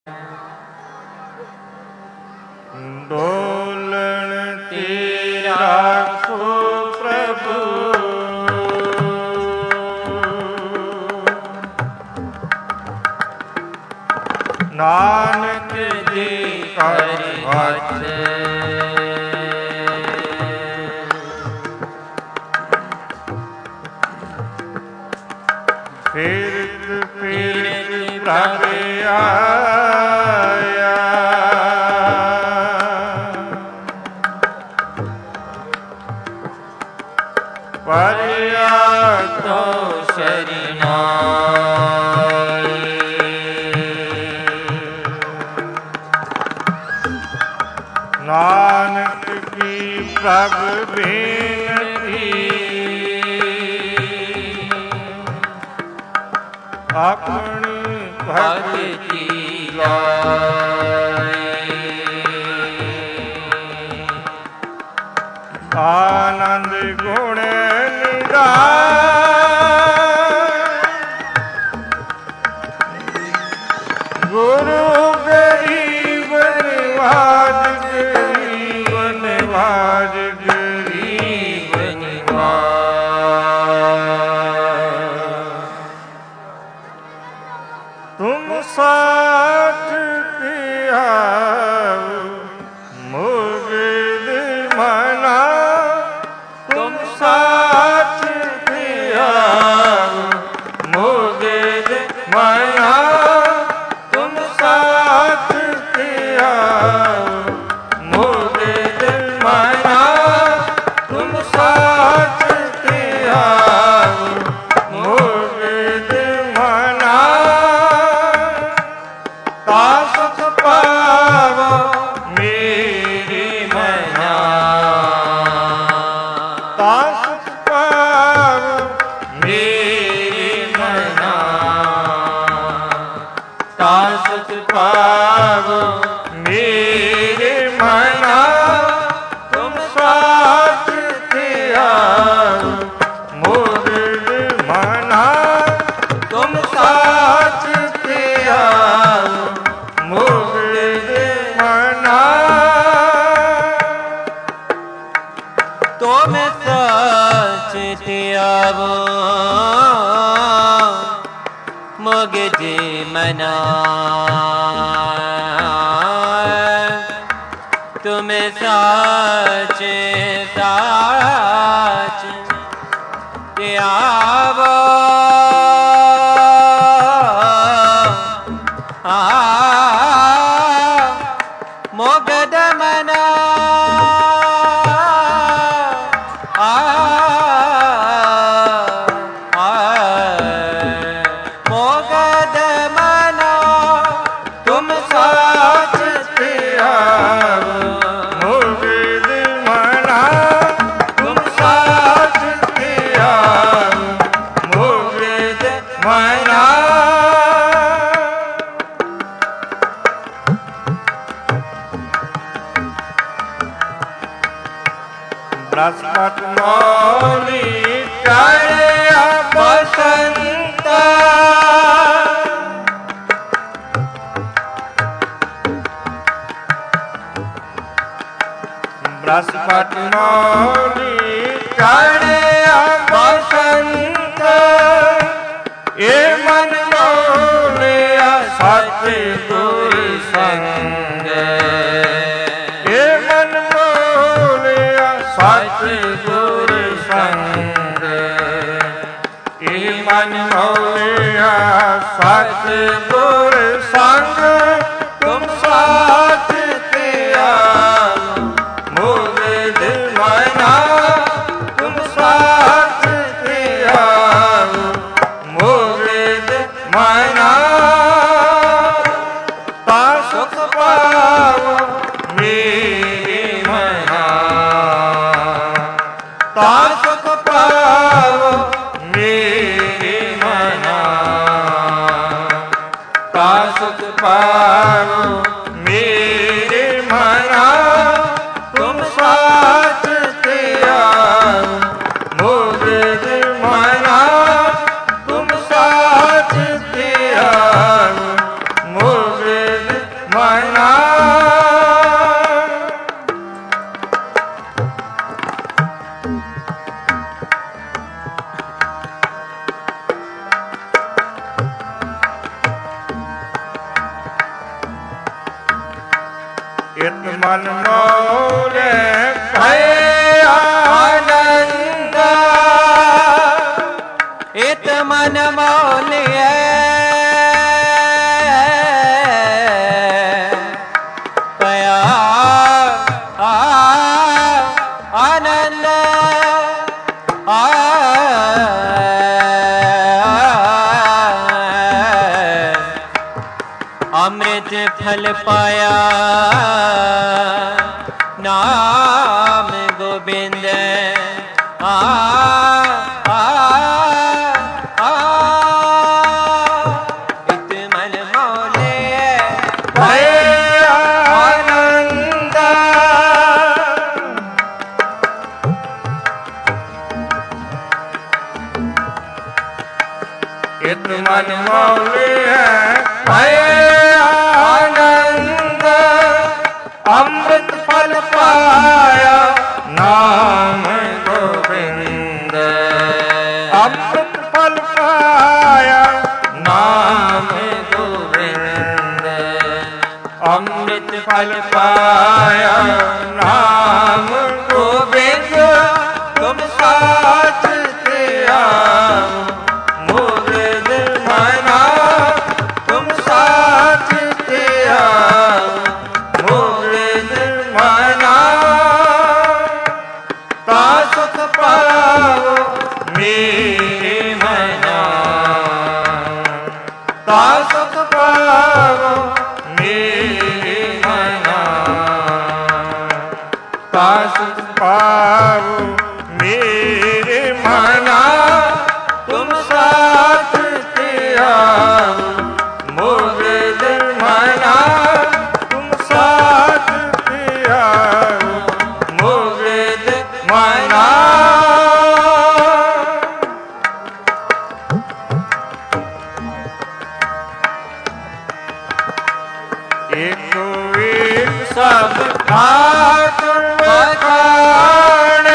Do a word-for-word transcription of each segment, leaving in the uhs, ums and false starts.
ਡੋਲਣ ਤੇ ਰਾਖੋ ਪ੍ਰਭੂ, ਨਾਨਕ ਜੀ ਕਰ ਹੱਥ। ਫਿਰਤ ਫਿਰਤ ਪ੍ਰਭ ਆਇਆ, ਪਰਿਆ ਤੋ ਸ਼ਰਨਾਈ। ਨਾਨਕ ਕੀ ਪ੍ਰਭ ਬੇਨਤੀ, ਆਪਣੀ ਭਗਤੀ ਲਾਈ। ਆਨੰਦ ਗੁਣ ਨਿਰਾਏ, ਗੁਰੂ ਗਰੀਬ ਨਿਵਾਜ, ਗਰੀਬ ਨਿਵਾਜ, ਗਰੀਬ ਨਿਵਾਜ। ਤੁਮ ਸਾਥ ਪਿਆ ਮੁਗਦ ਮਨਾ, ਤੁਮ ਸਾਥ ਪਿਆ ਮੁਗਦ ਮਨਾ, ਤੁਮ ਸਾਥ ਪਿਆ ਮੁਗਦ ਮਨਾ, ਤੁਮ ਸਾਥ ਪਿਆ ਮੁਗਦ ਮਨਾ। ਤਾਸਤ ਪਾਵੋ ਮੇਰੀ ਮਨਾ, ਤਾਸਤ ਪਾਵੋ ਮੇਰੀ ਮਨਾ, ਤਾਸਤ ਪਾਵੋ ਮੇਰੇ ਮਨਾ। ਤੁਮ ਸਾਥ ਪਿਆ ਮੁਗਦ ਮਨਾ, ਤੁਮ ਸਾਥ ਪਿਆ ਮੁਗਦ ਮਨਾ। ਤੁਮ ਸਾਚ ਧਿਆਵੋ ਮੁਗਦ ਮਨਾ, ਤੁਮ ਸਾਚ ਸਾਚ ਧਿਆਵੋ ਮੁਗਦ ਮਨਾ। ਮੁਗਦ ਮਨਾ, ਤੁਮ ਸਾਥ ਪਿਆ ਮੁਗਦ ਮਨਾ, ਤੁਮ ਸਾਥ ਪਿਆ ਮੁਗਦ ਮਨਾ। ਬ੍ਰਹਸਪਤ ਮੌਲੀ ਚੜ੍ਹਿਆ ਬਸੰਤ, ਬ੍ਰਹਸਪਤ ਮੌਲੀ ਚੜ੍ਹਿਆ ਬਸੰਤ। ਇਹ ਮਨ ਮੋਲਿਆ ਸਤਿਗੁਰ ਸੰਗ, ਇਹ ਮਨ ਮੋਲਿਆ ਸਤਿਗੁਰ ਸੰਗ, ਇਹ ਮਨ ਮੋਲਿਆ ਸਤਿਗੁਰ ਸੰਗ। ਤੁਮ ਸਾਥ ਪਿਆ ਮੁਗਦ ਮਨਾ, ਤੁਮ ਸਾਥ ਪਿਆ ਮੁਗਦ ਮਨਾ। ਤਾ ਸੁਖ ਪਾਵੋ ਮੇਰੇ ਮਨਾ, ਤਾ ਸੁਖ ਪਾਵੋ ਮੇਰੇ ਮਨਾ, ਤਾ ਸੁਖ ਪਾਵੋ ਮੇਰੇ ਮਨਾ। ਤੁਮ ਸਾਥ ਪਿਆ ਮੁਗਦ ਮਨਾ, ਤੁਮ ਸਾਥ ਪਿਆ ਮੁਗਦ ਮਨਾ ਇਤ ਮਨ ਮੋਲੇ ਭੈ ਆਨੰਦ ਇਤ ਮਨ ਮੋਲਿਐ ਭਇਆ ਆਨੰਦ ਅੰਮ੍ਰਿਤ ਫਲ ਪਾਇਆ ਨਾਮ ਗੋਬਿੰਦ ਆ ਆ ਆ ਇਤ ਮਨ ਮੋਲੇ ਭੈ ਆਨੰਦ ਇਤ ਮਨ ਮੋਲੇ ਭੈ ਆਨੰਦ ਅੰਮ੍ਰਿਤ ਫਲ ਪਾਇਆ ਨਾਮ ਗੋਬਿੰਦ ਅੰਮ੍ਰਿਤ ਫਲ ਪਾਇਆ ਨਾਮ ਗੋਬਿੰਦ ਅੰਮ੍ਰਿਤ ਫਲ ਪਾਇਆ ਨਾਮ ਗੋਬਿੰਦ ਤੁਮ ਸਾਚ ਤੇ ਆਓ ਮੁਰਦ ਮਨਾ ਤੁਮ ਸਾਚ ਤੇ ਆਓ ਮੁਰਦ ਮਨਾ ਤਾ ਸੁਖ ਪਾਵੋ ਮੇਰੇ ਮਨਾ ਤਾ ਸੁਖ ਪਾਵੋ ਮੇਰੇ ਮਨਾ ਤਾ ਸੁਖ ਪਾਵੋ ਮੇਰੇ ਮਨਾ ਤੁਮ ਸਾਥ ਤੇ ਆਓ ਮੁਰਦ ਮਨਾ ਤੁਮ ਸਾਥ ਤੇ ਆਓ ਮੁਰਦ ਮਨਾ ਏਕੋ ਏਕ ਸਭ ਠਾਕੁਰ ਵਖਾਣੇ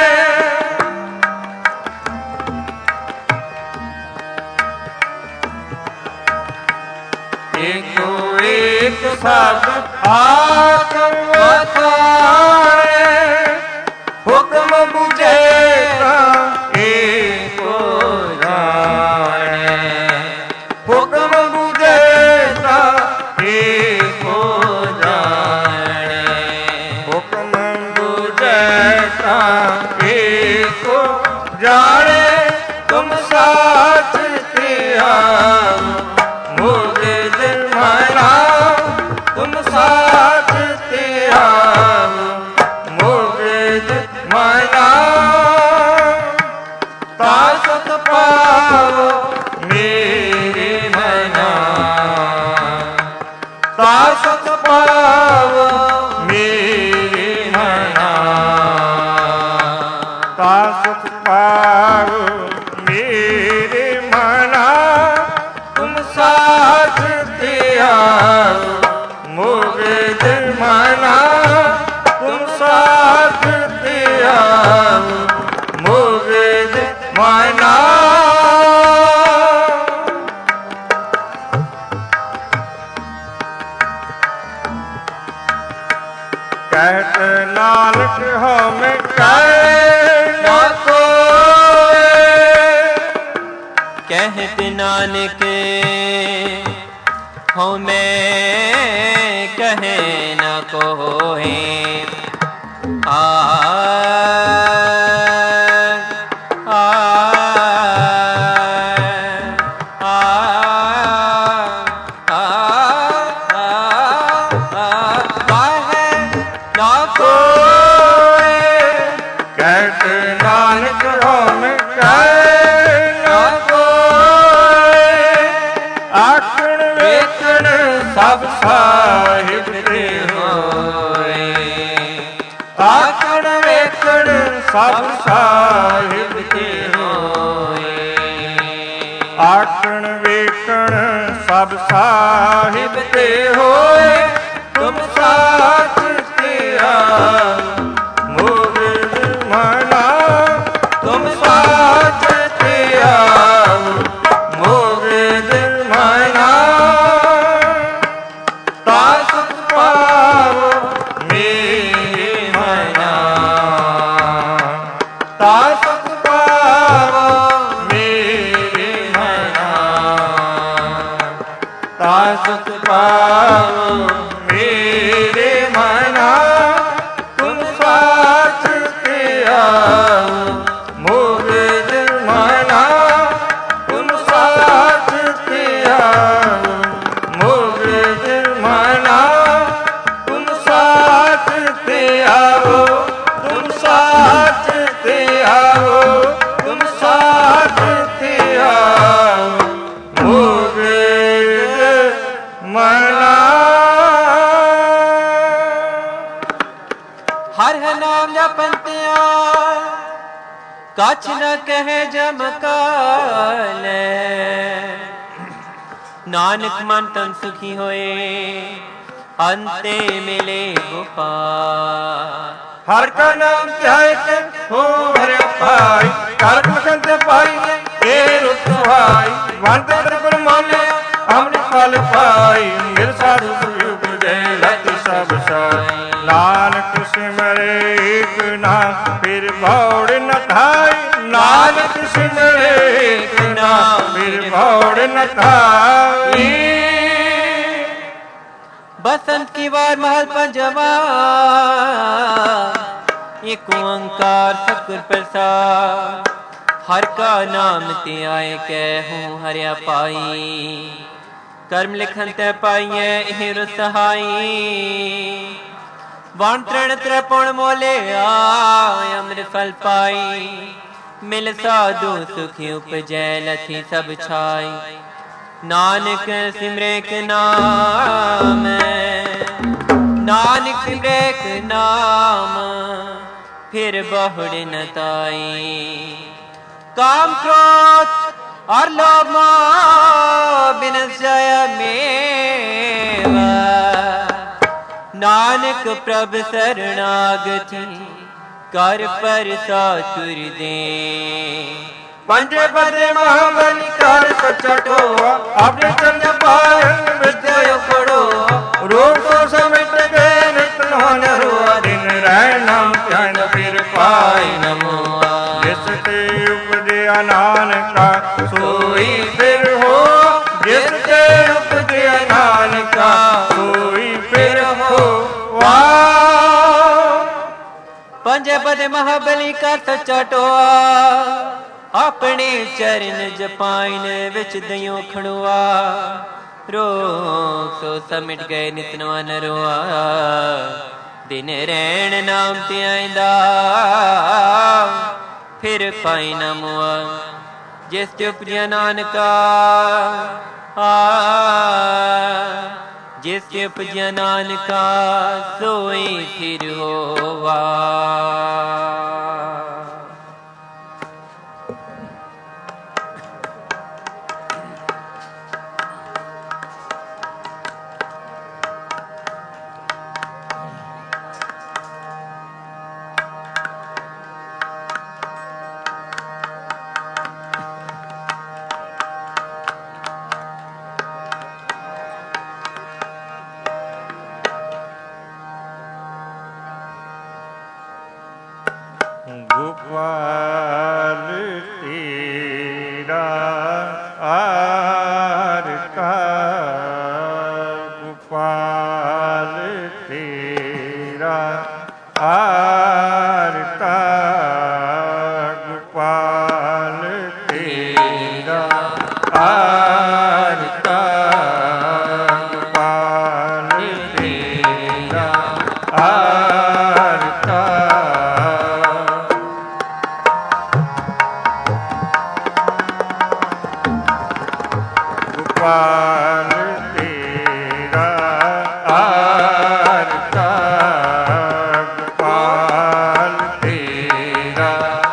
ਏਕੋ ਏਕ ਸਭ ਠਾਕੁਰ ਵਖਾਣੇ ਹੁਕਮ ਬੁਝੇ ਤਾਂ ਏਕੋ ਜਾਣੇ ਹੁਕਮ ਬੁਝੇ ਤਾਂ ਏਕੋ ਜਾਣੇ ਹੁਕਮ ਬੁਝੇ ਤਾਂ ਏਕੋ ਜਾਣੇ ਤੁਮ ਸਾਥ ਤੇ ਆਓ ਮੁਰਦ ਮਨਾ ਤੁਮ ਸਾਥ ਤੇ ਆਓ ਮੁਰਦ ਮਨਾ ਤਾ ਸੁਖ ਪਾਵੋ ਮੇਰੇ ਮਨਾ ਤਾ ਸੁਖ ਪਾਵੋ ਮੇਰੇ ਮਨਾ ਤਾ ਸੁਖ ਪਾਵੋ ਮੇਰੇ ਮਨਾ ਤੁਮ ਸਾਥ ਤੇ ਆਓ ਮੁਰਦ ਮਨਾ ਤੁਮ ਸਾਥ ਤੇ ਆਓ ਮੁਰਦ ਮਨਾ ਕਹਿਤ ਨਾਨਕ ਹਉਮੈ ਕਹਿ ਨਾ ਕੋਇ ਕਹਿਤ ਨਾਨਕ ਹਉਮੈ ਕਹੈ ਨ ਕੋਇ ਆ ਆ ਆ ਕਹਿਤ ਨਾਨਕ ਹਉਮੈ ਕਹਿ ਨਾ ਕੋਇ ਆਖਣ ਵੇਖਣ ਸਭ ਸਾਹਿਬ ਤੇ ਹੋਏ ਆਖਣ ਵੇਖਣ ਸਭ ਸਾਹਿਬ ਤੇ ਹੋਏ ਆਖਣ ਵੇਖਣ ਸਭ ਸਾਹਿਬ ਤੇ ਹੋਏ आओ मेरे मना तुम साथ के आओ मोरे दिल मना तुम साथ के आओ मोरे दिल मना तुम साथ के आओ तुम साथ के आओ तुम साथ के आओ मोरे मना। हर है नाम जपंतिया कछ न कहे जमकाल नानक मन तन सुखी होए अंते मिले गोपाल। हर का नाम ध्याय के हो हरे पाई कर्म संत पाई ए रुत भाई वंत त्रिपुर माने अमृत फल पाई मिल साधु सुयुग जय लत सब साई। नानक सिमरे एक नाम फिर भौड़ न खाई नानक सिमरे एक नाम फिर भौड़ न खाई। बसंत की वार महल पंजवा एक ओंकार सतगुर प्रसाद हर का नाम ते आए कहूँ हरिया पाई कर्म लिखन तै पाइए हिर सहाई। वण तृण त्रिपुण मोले आय अमृत फल पाई मिल साधु सुखी उपजै लथी सब छाई। नानक सिमरे के नाम नानक सिमरे के नाम फिर बहुड़ न ताई। काम क्रोध और लोभ बिन जय मेवा नानक प्रभ शरणागति कर पर सातुर दे। पंजे पदे महाबली कार सचटो अपने चंद पायन विद्या पढ़ो रोग को समिट गए नित्य होन हुआ दिन रहना ध्यान फिर पाई नमो। जिसके उपजया नानका सोई फिर हो जिसके उपजया नानका सोई फिर हो वाह। पंजे पदे महाबली कार सचटोआ अपने चरण जपाइन विच दयो खड़ुआ रोग सो समिट गए नितनवा नरोआ दिन रैन नाम ते आइंदा फिर पाई न मुआ। जिस ते उपजया नानका आ जिस ते उपजया नानका सोई फिर होवा। गोपाल तेरा आर का गोपाल तेरा आर का गोपाल तेरा आर का गोपाल तेरा आर का गोपाल तेरा आर का गोपाल तेरा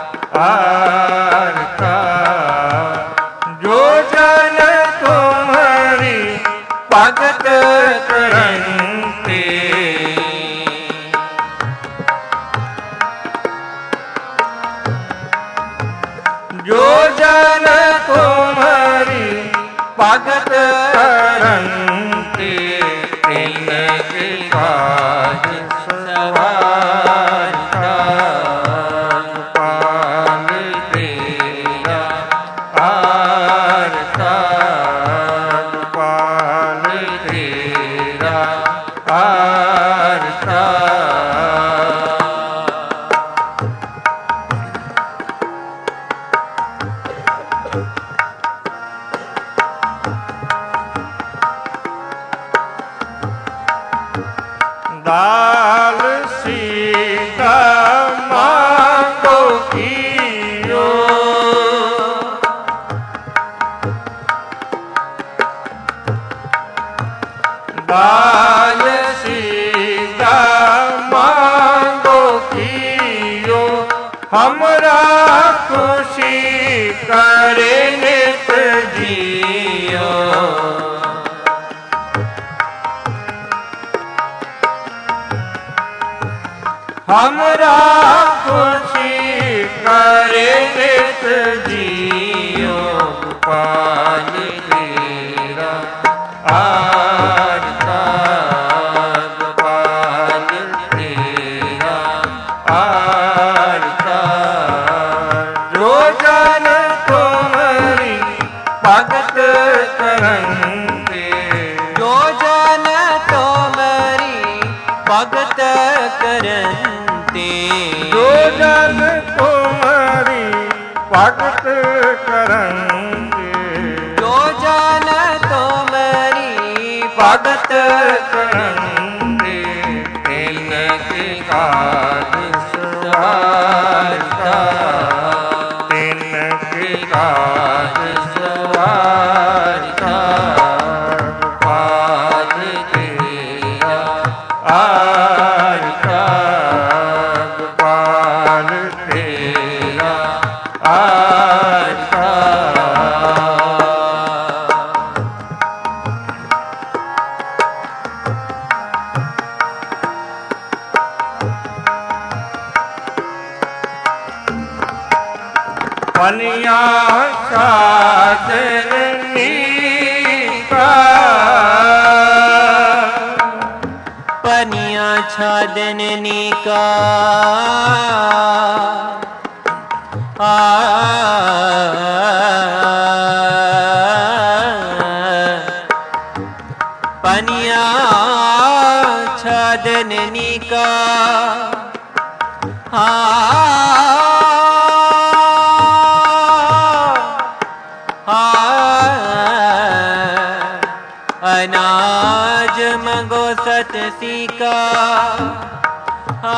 आर का जो जन तुम्हारी भगत करंते जो जन तुम्हारी भगत करंते तिनके काज सवारता गोपाल तेरा आर का गोपाल तेरा आरता दाल सीता मांगो कियो दाल सीता मांगो कियो हमरा खुशी करे नित जियो हमरा खुशी करे नित जियो गोपाल तेरा आरता गोपाल तेरा आरता रोजन तुम्हारी भगत करंते रोजन तुम्हारी भगत करंते रोजन तुम्हारी भगत करंते रोजन तुम्हारी भगत करंते तिनके काज सवारता तिनके काज सवारता गोपाल तेरा आरता गोपाल तेरा आरता पनिया साजनी का पनिया छादनी का आ पनिया छादनी का आ अनाज मंगो सत सीका आ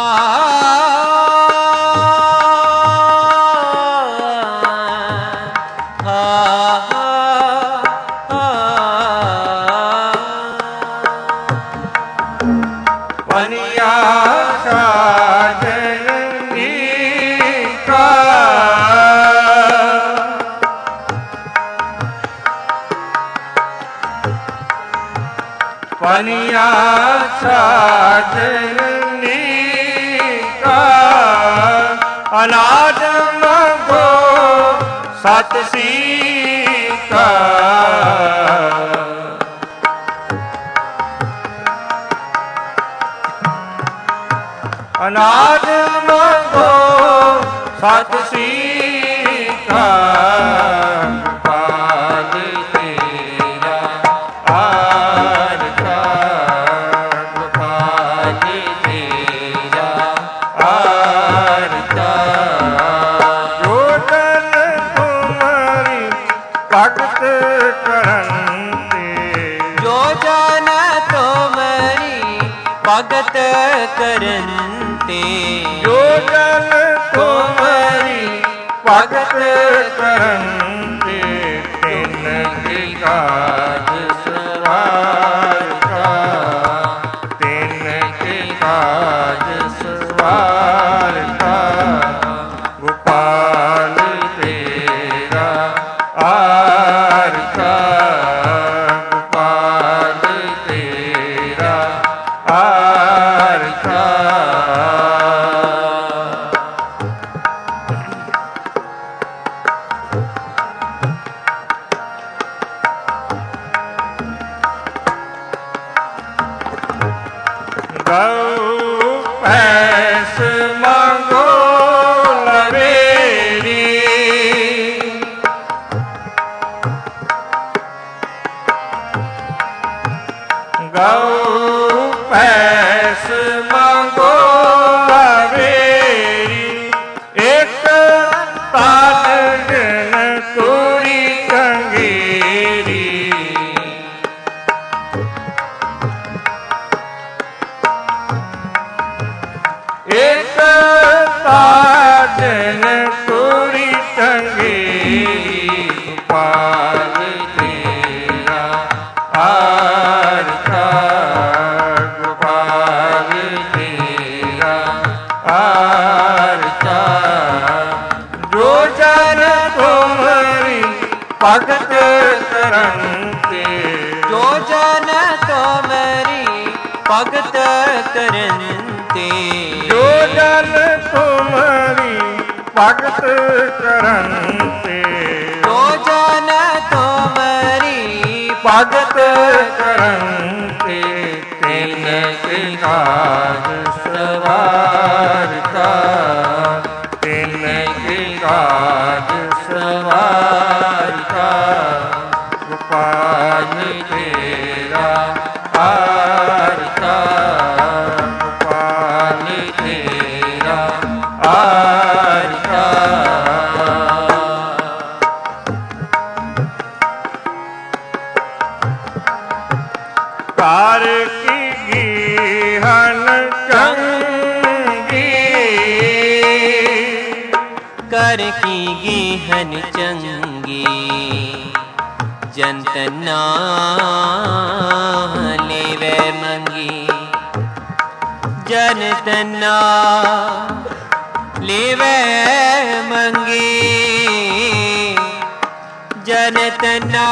पनिया साजनी का पनिया साजनी का अनाज मंगो सत सीका अनाज मंगो सत सीका गोपाल तेरा आरता गोपाल तेरा आरता रोजन तुम्हारी भगत करंते जो जन तुम्हारी भगत करंते जो जन तुम्हारी भगत करंते तिनके काज सवारता तिनके काज सवारता गोपाल तेरा आरता गोपाल तेरा आरता गौ भैंस मांगो लवेरी गौ ਪੈਸ ਮੰਗੋ ਹਵੇਰੀ, ਇੱਕ ਤਾਜ ਜਨ ਤੋਰੀ ਕੰਗੇਰੀ। ਇੱਕ ਤਾਜਨ ਤੋਰੀ ਟੰਗੇਰੀ, ਗੋਪਾਲ ਤੇਰਾ ਆਰਤਾ, ਗੋਪਾਲ ਤੇਰਾ ਆਰਤਾ। ਜੋ ਜਨ ਤੁਮਰੀ ਭਗਤ ਕਰਨ ਤੇ, ਜੋ ਜਨ ਤੁਮਰੀ ਭਗਤ ਕਰਨ ਤੇ, ਜੋ ਜਨ ਤੁਮਰੀ ਭਗਤ ਕਰਨ ਤੇ, ਜੋ ਜਨ ਤੁਮਰੀ ਭਗਤ ਕਰਨ ਤੇ, ਤਿਨ ਕੇ ਕਾਜ ਸਵਾਰਤਾ, ਤਿਨ ਕੇ ਕਾਜ ਸਵਾਰਤਾ। ਗੋਪਾਲ ਤੇਰਾ ਆਰਤਾ, ਗੋਪਾਲ ਤੇਰਾ ਆਰਤਾ। ਕਾਰ ਕੀ ਗੀਹਨ ਚੰਗੀ, ਕਰ ਕੀ ਗੀਹਨ ਚੰਗੀ, ਜੰਤ ਨਾ ਲੇਵੈ ਮੰਗੀ, ਜਨ ਤਨਾ ਲੇਵੈ ਮੰਗੀ, ਜਨ ਤਨਾ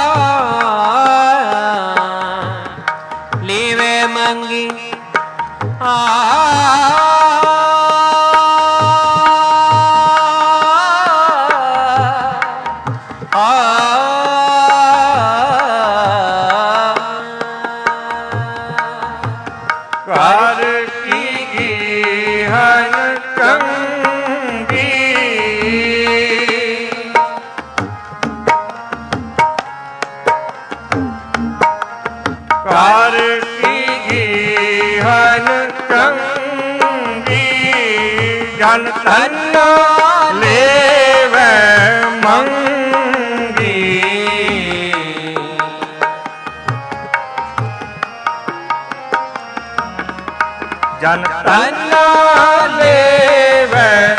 ਲੇਵੈ ਮੰਗੀ। ਆ ਕਾਰ ਕੀ ਗੀਹਨ ਚੰਗੀ, ਕਾਰ ਕੀ ਗੀਹਨ ਚੰਗੀ, ਜਨ ਤਨ ਲੇਵੈ ਮੰਗੀ। ਜਨ ਤਨ ਲੇਵੈ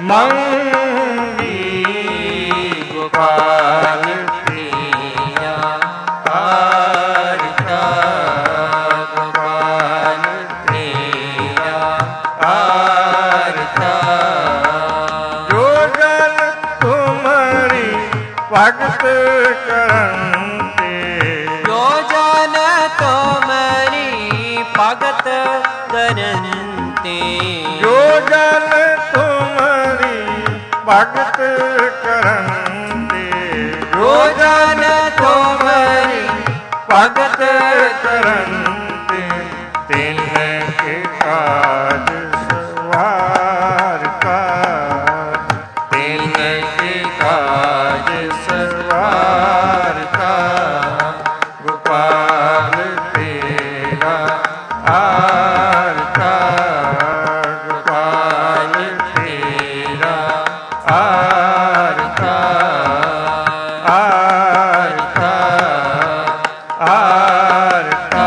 ਮੰਗੀ, ਗੋਪਾਲ ਤੇਰਾ ਆਰਤਾ, ਗੋਪਾਲ ਤੇਰਾ ਆਰਤਾ। ਜੋ ਜਨ ਤੁਮਰੀ ਭਗਤ ਕਰਨ ਤੇ, ਜੋ ਜਨ ਤੁਮਰੀ ਭਗਤ ਕਰਨ ਤੇ, ਜੋ ਜਨ ਤੁਮਰੀ ਭਗਤ ਕਰਨ ਤੇ, ਜੋ ਜਨ ਤੁਮਰੀ ਭਗਤ ਕਰਨ ਤੇ, ਤਿਨ ਕੇ ਕਾਜ ਸਵਾਰਤਾ, ਤਿਨ ਕੇ ਕਾਜ ਸਵਾਰਤਾ। ਗੋਪਾਲ ਤੇਰਾ ਆਰਤਾ, ਗੋਪਾਲ ਤੇਰਾ ਆਰਤਾ, ਆਰਤਾ, ਆਰਤਾ,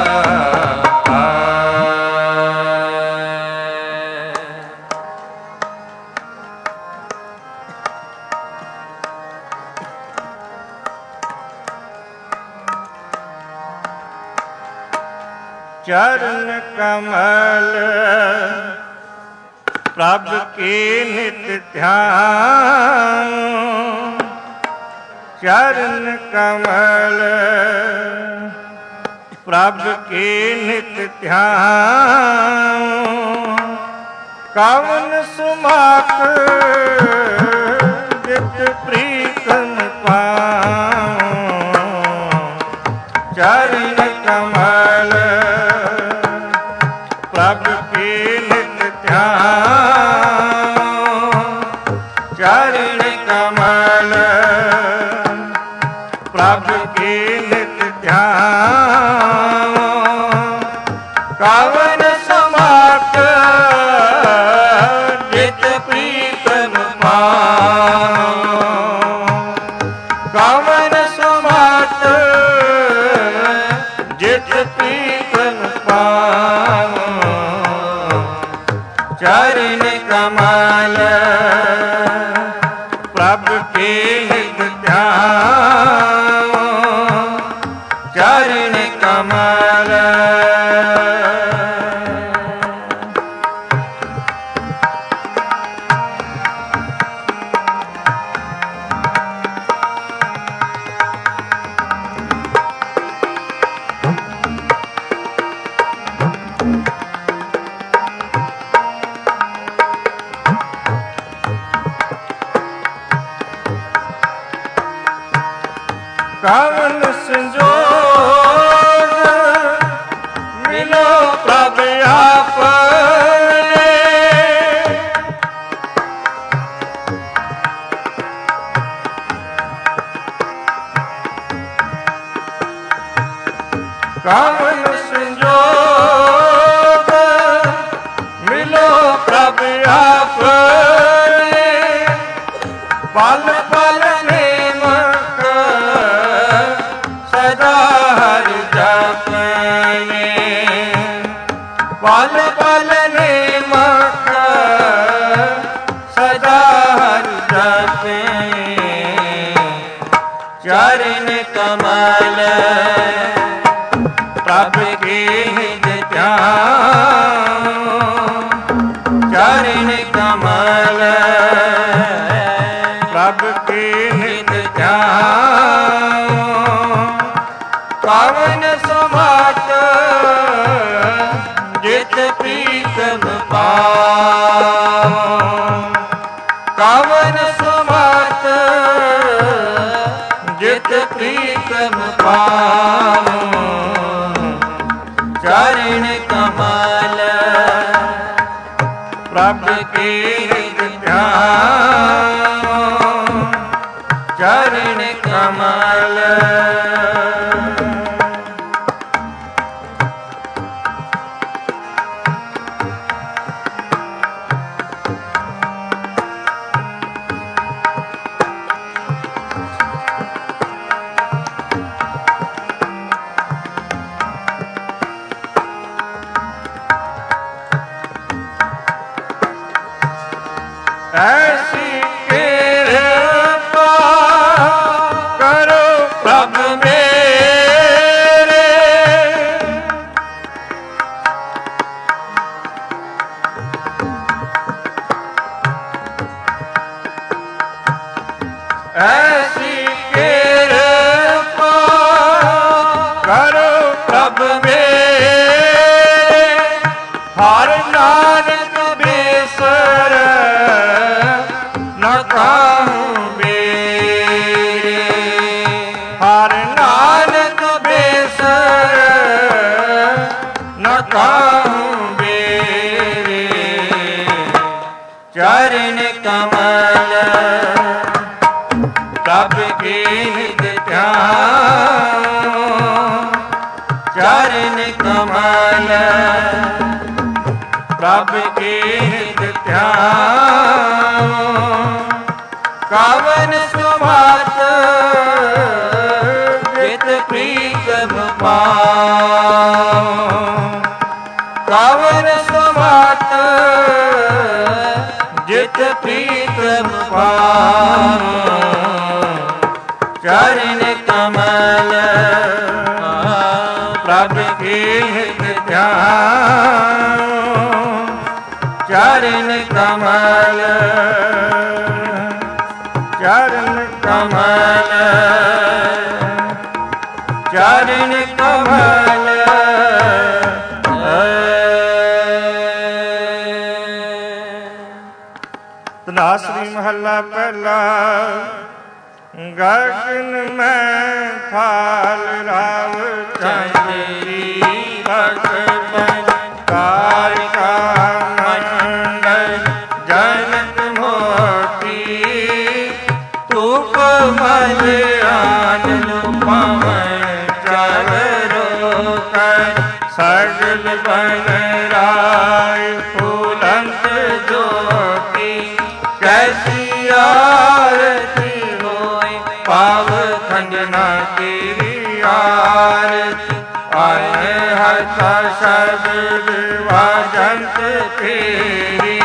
ਆਰਤਾ। चरण कमल प्रभ के नित ध्यान, चरण कमल प्रभ के नित ध्यान, कवन सुमाक जित प्रीतम पाऊं, चरण कमल प्रभ के नित ध्यान, चरण कमल प्रभ के नित ध्यान, ਕਾਵਨ ਸਮਾਟ ਜਿਤ ਪ੍ਰੀਤਮ ਪਾਉ। ਕਾਵਨ ਸਮਾਟ ਜਿਤ ਪ੍ਰੀਤਮ ਪਾਉ। ਚਰਨ ਕਮਲ ਪ੍ਰਭ ਕੇ ਹਿਤ ਧਿਆਉ। ਚਰਨ ਕਮਲ ਕਾਵਨ ਸੰਜੋਗ ਮਿਲੋ ਪ੍ਰਭ ਆਪਨੇ। ਕਾਵਨ ਸੰਜੋਗ ਮਿਲੋ ਪ੍ਰਭ ਆਪਨੇ। ਪਲ ਪਲ ਨੇਮ ਸਦਾ ਹਰਿ ਜਪਨੇ। ਪਲ ਪਲ ਨੇਮਕ ਸਦਾ ਹਰਿ ਜਪਨੇ। ਚਰਨ ਕਮਲ ਪ੍ਰਭ ਕੇ ਹਿਤ ਧਿਆਉ। ਚਰਨ ਕਮਲ ਪ੍ਰਭ ਕੇ ਹਿਤ ਧਿਆਉ। ਕਾਵਨ ਸਮਾਟ ਜਿਤ ਪ੍ਰੀਤਮ ਪਾਉ। ਕਾਵਨ ਸਮਾਟ ਜਿਤ ਪ੍ਰੀਤਮ ਪਾਉ। ਚਰਨ ਕਮਲ ਪ੍ਰਭ ਕੇ ਹਿਤ ਧਿਆਉ। ਚਰਨ ਕਮਲ ऐसी कृपा करो प्रभ मेरे। ऐसी कृपा करो प्रभ मेरे। हर नानक बेसर न कहूँ बेरे। हर नानक बेसर न कहूँ बेरे। चरण कमल प्रभ के हित ध्यान। चरण कमल प्रभ के हित ध्यान। कावन सुभात जित प्रीतम पाओ। कावन सुभात जित प्रीतम पाओ। चरण कमल प्रभ के हित ध्यान। चरण कमल चरण कमल चरण कमल। धनासरी महला पहला। गगन में थाल राव चंदी भगवन कार का मंडल जनत मोती। धूप मलयान पवन चवरो कर सगल फल बन राय फूलंत ज्योति कैसी आरती होए पाव खंडना तेरी आरती आए हर्षा शब्द वाजंत तेरी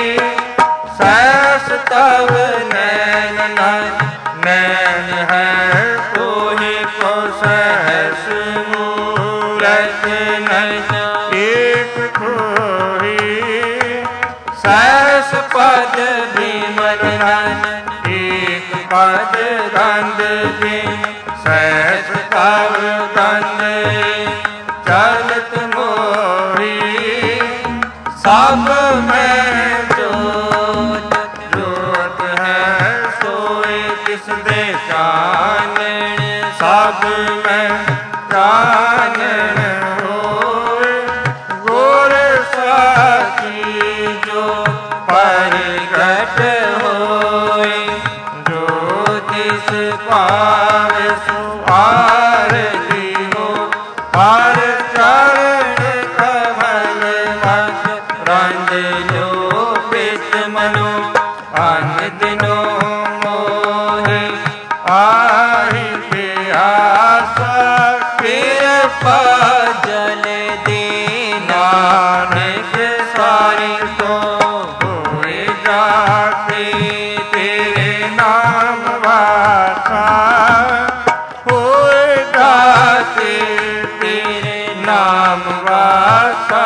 सहस तव नैन नैन है कोई को सहस मूरत नैन एक कोई सहस पद विमल नैन एक पद गंध बिन सहस तव गंध चलत मोही सब में जोत जोत है सोए किस दे चानन सब में चानन होए गोर साखी जो परगट होए जो तिस पावे सो आरती हो हर चरण कमल मत रंग लो पित मनो अन दिनो मोहि आहि प्यासा कृपा जल दीना नानक सारी तो होए जाते तेरे नाम वासा होए जाते तेरे नाम वासा।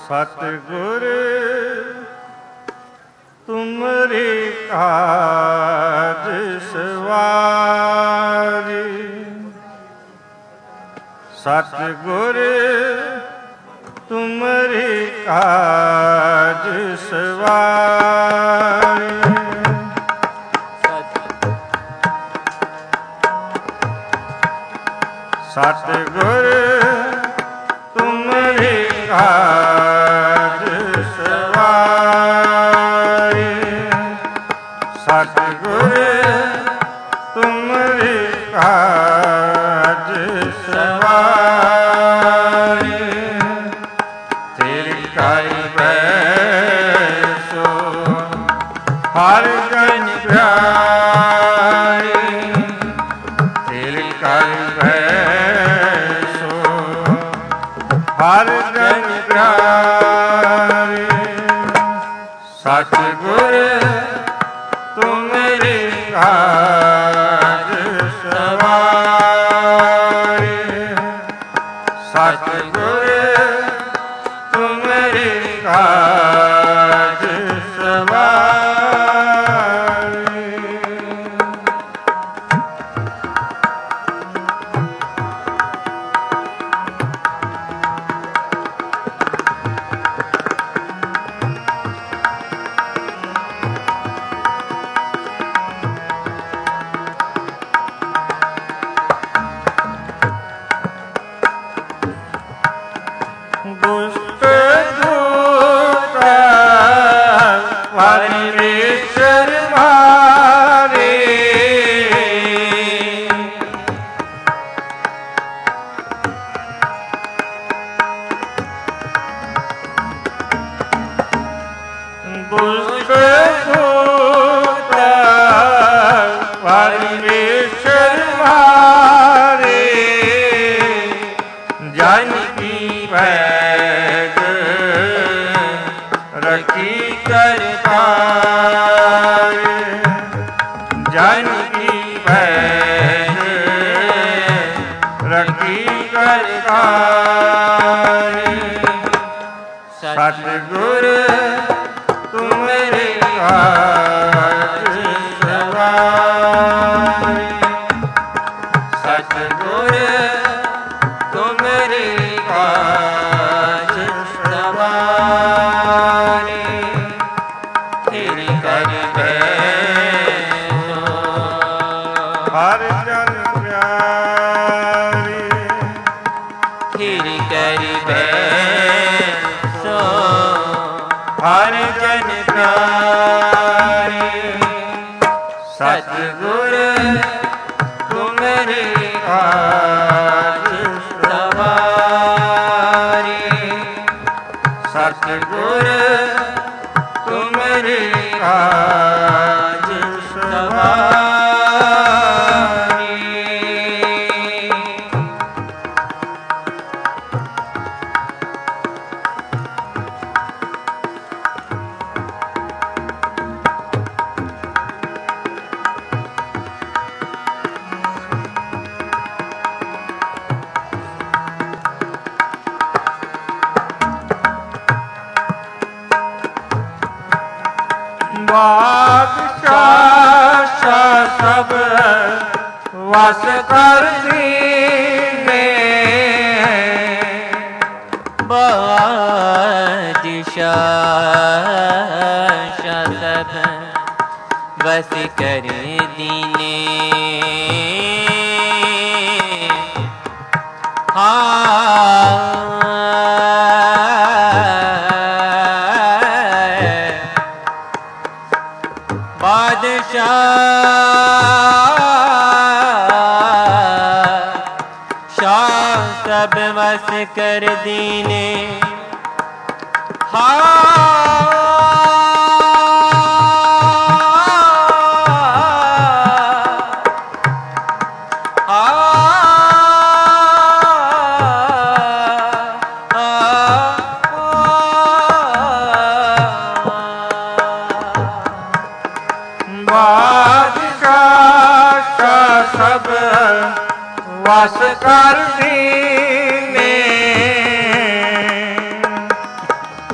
ਸਤਿਗੁਰ ਤੁਮਰੀ ਕਾਜ ਸਵਾਰੀ, ਸਤਿਗੁਰ ਤੁਮਰੀ ਕਾਜ ਸਵਾਰੀ, ਸਤਿਗੁਰ ਤੁਮਰੀ ਕਾਜ ਸਵਾਰੀ, ਸਤਿਗੁਰ ਤੁਮਰੀ ਕਾਜ ਸਵਾਰੀ, ਤੇਰੀ ਕਾਈ ਬੈਸੋ ਹਰ ਜਨ ਪਿਆਰੀ, ਤੇਰੀ ਕਾਈ ਬੈਸੋ ਹਰ ਜਨ ਪਿਆਰੀ, ਸਤਿਗੁਰ ਤੁਮਰੀ ਕਾਜ ਸਵਾਰੀ, ਸਤਿਗੁਰ ਤੁਮਰੀ ਕਾਜ ਸਵਾਰੀ। ਦੁਸ਼ਟ ਦੂਤ ਪਰਮੇਸ਼ਰ ਮਾਰੇ, ਦੁਸ਼ਟ ਦੂਤ ਪਰਮੇਸ਼ਰ ਮਾਰੇ, ਜਨ ਕੀ ਪੈਗ ਰਖੀ ਕਰਤਾਰੇ, ਜਨ ਕੀ ਪੈਗ ਰਖੀ ਕਰਤਾਰੇ, ਸਤਿਗੁਰ ਤੁਮਰੇ ਕਾਜ ਸਵਾਰੀ, ਸਤਿਗੁਰ ਤੁਮਰੇ ਕਾਜ ਸਵਾਰੀ, ਤੇਰੀ ਕਰ ਬੈਸੋ ਹਰ ਜਨ ਪਿਆਰੀ, ਤੇਰੀ ਕਰ ਬੈਸੋ ਹਰ ਜਨ ਪਿਆਰੀ, ਸਤਿਗੁਰ ਤੁਮਰੇ ਕਾਜ ਸਵਾਰੀ, ਸਤਿਗੁਰ ਤੁਮਰੇ ਕਾਜ ਸਵਾਰੀ। ਬਾਦਸ਼ਾਹ ਸਭ ਵਸ ਕਰ ਦੀਨੇ, ਬਾਦਸ਼ਾਹ ਸਭ ਵਸ ਕਰ ਦੀਨੇ, ਬਾਦਸ਼ਾਹ ਸਭ ਵਸ ਕਰ ਦੀਨੇ, ਬਾਦਸ਼ਾਹ ਸਭ ਵਸ ਕਰ ਦੀਨੇ,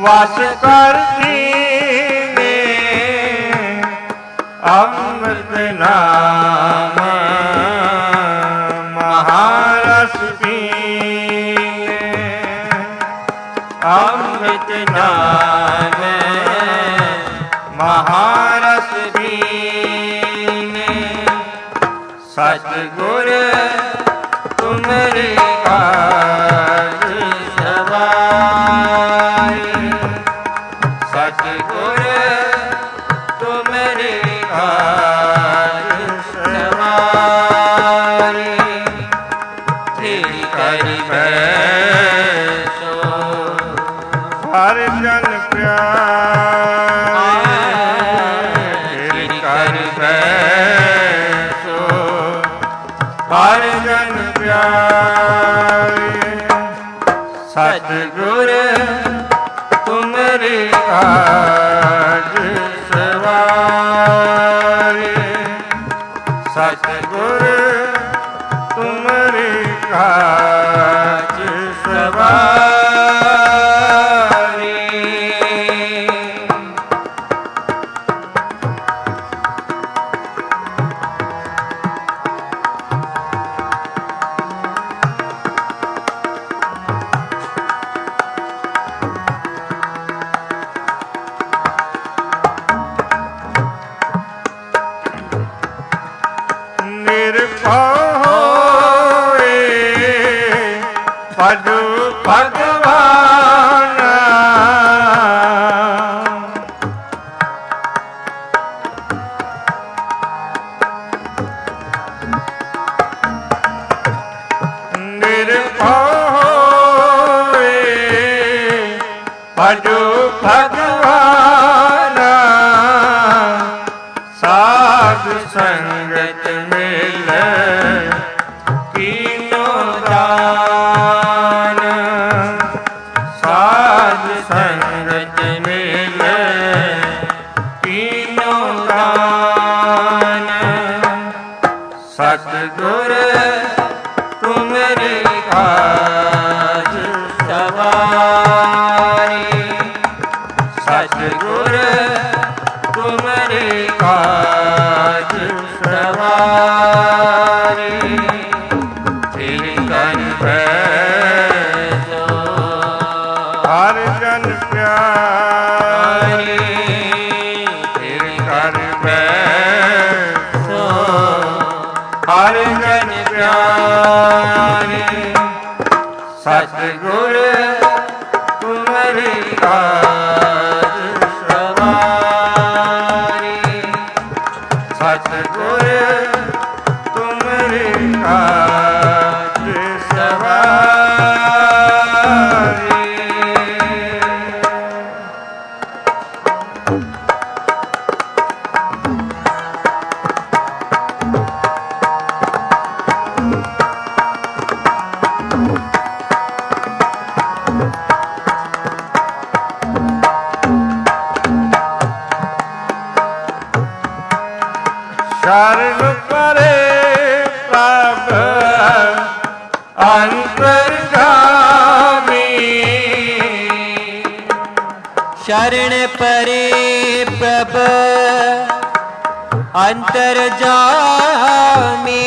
ਵਸ ਕਰ ਦੀਨੇ ਅੰਮ੍ਰਿਤ ਨਾਮ ਮਹਾਰਸ ਪੀਨੇ ਅੰਮ੍ਰਿਤ ਨਾਮ ਮਹਾਰਸ ਪੀਨੇ ਸਤਿਗੁਰ ਤੁਮਰੇ ਕਾਜ ਸਵਾਈ ਸਤਿਗੁਰ ਤੁਮਰੇ ਕਾਜ ਸਵਾਈ ਤੇਰੀ ਕਰੀ ਬੈਸੋ ਹਰ ਜਨ ਪਿਆਰੇ ਤੇਰੀ ਕਰੀ ਬੈਸੋ ਹਰ ਜਨ ਪਿਆਰੇ ਸਤਿਗੁਰ ਤੁਮਰੇ ਕਾਜ ਸਵਾਰੇ ਸਤਿਗੁਰ ਤੁਮਰੇ ਕਾਜ ਸਵਾਰੇ ਭਜੋ ਭਗਵਾਨ ਨਿਰਭਉ ਹੋਏ ਭਜੋ ਭਗਵਾਨ ਸਾਧ ਸੰਗਤ ਮਿਲੇ ਕੀਨੋ ਦਾਨ ਸਾਧ ਸੰਗਤ ਮਿਲੇ ਕੀਨੋ ਦਾਨ ਸਤਿਗੁਰ ਤੁਮਰੇ ਕਾਜ ਸਵਾਰੇ ਸਤਿਗੁਰ ਤੁਮਰੇ ਕਾਜ ਸਵਾਰੇ ਹਰ ਜਨ ਪਿਆਰੇ ਤੇਰੇ ਘਰ ਬੈਸੋ ਹਰ ਜਨ ਪਿਆਰੇ ਸਤਿਗੁਰ ਤੁਮਰੇ ਕਾਜ ਸਵਾਰੇ ਸਤਿਗੁਰ ਤੁਮਰੇ ਕਾਜ ਸਵਾਰੇ ਸ਼ਰਨ ਪਰੇ ਪ੍ਰਭ ਅੰਤਰਜਾਮੀ शरण परे प्रभ अंतर्जामी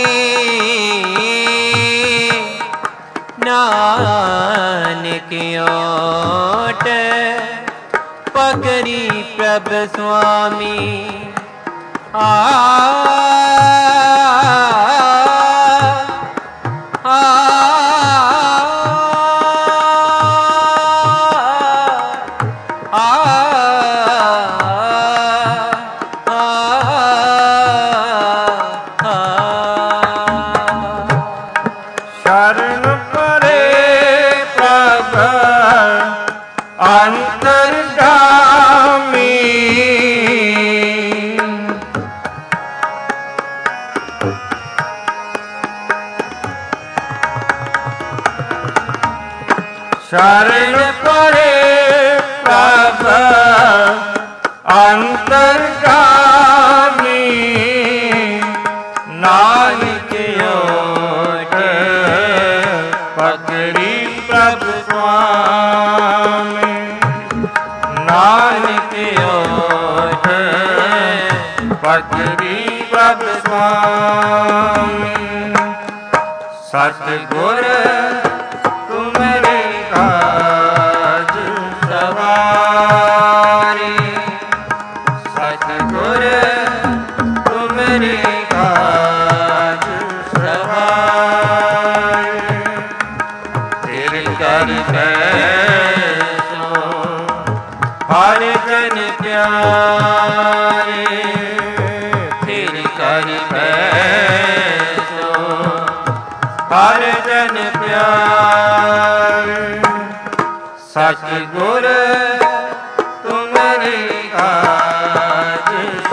नानक ओट पकड़ी प्रभ स्वामी आ आ ਸ਼ਰਨ ਪਰੇ ਪ੍ਰਭ ਅੰਤਰਜਾਮੀ ਸ਼ਰਨ ਪਰੇ ਪ੍ਰਭ ਅੰਤਰਜਾਮੀ ਨਾਨਕ ਓਟ ਪਕੜੀ ਪ੍ਰਭ ਸੁਆਮੀ ਹਾਜ਼ਰੀ ਪ੍ਰਭ ਸੁਆਮੀ। ਸਤਿਗੁਰ ਤੁਮਰੇ ਕਾਜ ਸਵਾਰੇ, ਸਤਿਗੁਰ ਤੁਮਰੇ ਕਾਜ ਸਵਾਰੇ। ਤੇਰੇ ਕਰ ਬੈਸੋ ਹਰ ਜਨ ਪਿਆਰੇ, ਤੇਰੇ ਕਰ ਬੈਸੋ ਹਰ ਜਨ ਪਿਆਰੇ। ਸਤਿਗੁਰ ਤੁਮਰੇ ਕਾਜ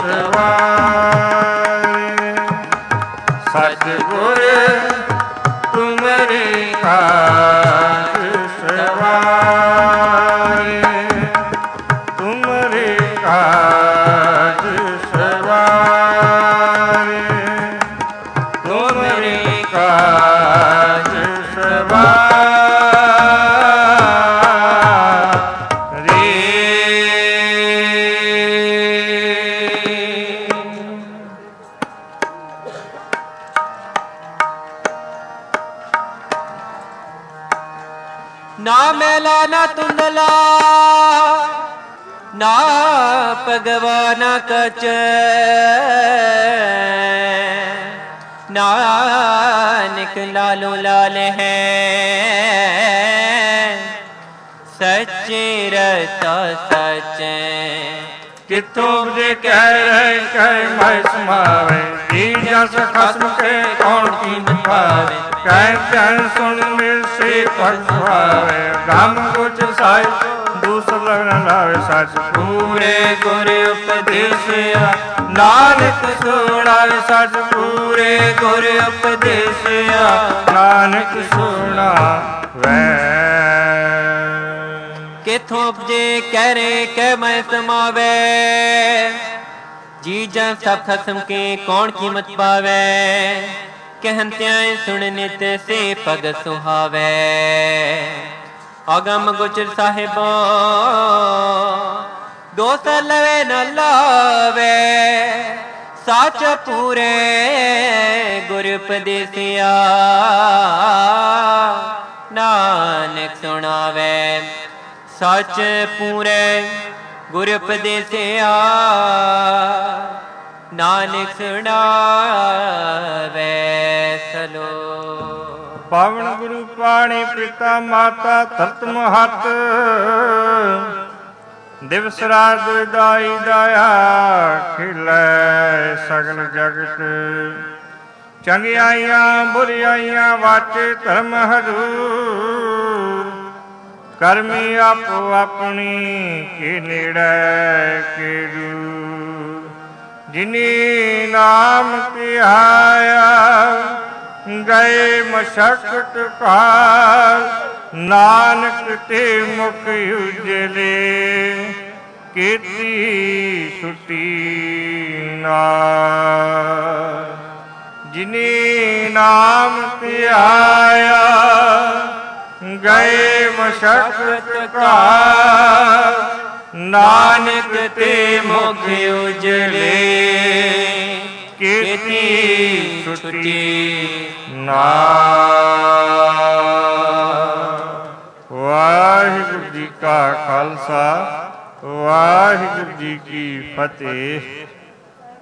ਸਵਾਰੇ, ਸਤਿਗੁਰ ਤੁਮਰੇ ਕਾਜ ਸਵਾਰੇ, ਤੁਮਰੇ ਕਾਜ ਸਵਾਰੇ, ਤੁਮਰੇ ਕਾਜ ਸਵਾਰੇ। ਨਾ ਮੈਲਾ ਨਾ ਤੁੰਦਲਾ, ਨਾ ਭਗਵਾਨਾ ਕਚ, ਨਾਨਕ ਲਾਲੋ ਲਾਲ ਹੈ, ਸੱਚੇ ਰਤਾ ਸੱਚ। ਕਿਥੋਂ ਜੇ ਕਹਿ ਰਹੇ ਕਹਿ ਮੈਂ ਸਮਾਵੇ, ਜੀ ਜਸ ਖਸਮ ਕੇ ਕੌਣ ਕੀਮਤ ਪਾਵੇ। ਕਹਿ ਚੈਨ ਸੁਣ ਮਿਲ ਸੇ ਪਰਵਾਵੇ, ਗਮ ਗੁਚ ਸਾਹਿਬ ਦੂਸਰ ਲਗਨ ਲਾਵੇ। ਸੱਚ ਪੂਰੇ ਗੁਰ ਉਪਦੇਸਿਆ, ਨਾਨਕ ਸੁਣਾਵੇ। ਸੱਚ ਪੂਰੇ ਗੁਰ ਉਪਦੇਸਿਆ, ਨਾਨਕ ਸੁਣਾਵੇ। ਕਿਥੋਂ ਉਪਜੇ ਕਹਿ ਰੇ ਕਹਿ ਮੈਂ ਸਮਾਵੇ, ਜੀ ਜਨ ਸਭ ਖਸਮ ਕੇ ਕੌਣ ਕੀਮਤ ਪਾਵੇ। ਕਹਿਨ ਧਿਆਏ ਸੁਣ ਨਿਤ ਸੇ ਪਗ ਸੁਹਾਵੇ। ਅਗਮ ਗੁਚਰ ਸਾਹਿਬੋ ਦੋਸ ਲਵੇ ਨ ਲਾਵੇ, ਸਾਚ ਪੂਰੇ ਗੁਰ ਉਪਦੇਸਿਆ, ਨਾਨਕ ਸੁਣਾਵੇ। ਸੱਚ ਪੂਰੇ ਗੁਰ ਉਪਦੇਸਿਆ, ਨਾਨਕ ਸੁਣਾਵੇ। ਸਲੋ ਪਾਵਨ ਗੁਰੂ ਪਾਣੀ ਪਿਤਾ ਮਾਤਾ ਧਰਤ ਮਹਤ, ਦਿਵਸ ਰਾਤ ਦੁਇਦਾਈ ਦਾਇਆ ਖਿਲੈ ਸਗਲ ਜਗਤ। ਚੰਗਿਆਈਆਂ ਬੁਰਿਆਈਆਂ ਵਾਚੇ ਧਰਮ ਹਜ਼ੂਰ, ਕਰਮੀ ਆਪੋ ਆਪਣੀ ਕੇ ਨੇੜੇ ਕੇ ਦੂਰ। ਜਿਨੀ ਨਾਮ ਧਿਆਇਆ ਗਏ ਮਸ਼ਕਤ ਕਾਲ, ਨਾਨਕ ਤੇ ਮੁਖ ਉਜਲੇ ਕੀਤੀ ਛੁਟੀ ਨਾਲ। ਜਿਨੀ ਨਾਮ ਧਿਆਇਆ ਗਏ ਮਸ਼ਕਤ ਕਾਲ, ਨਾਨਕ ਤੇ ਮੁਖ ਉਜਲੇ ਕੀਤੀ ਛੁਟੀ ਨਾਲ। ਵਾਹਿਗੁਰੂ ਜੀ ਕਾ ਖਾਲਸਾ, ਵਾਹਿਗੁਰੂ ਜੀ ਕੀ ਫਤਿਹ।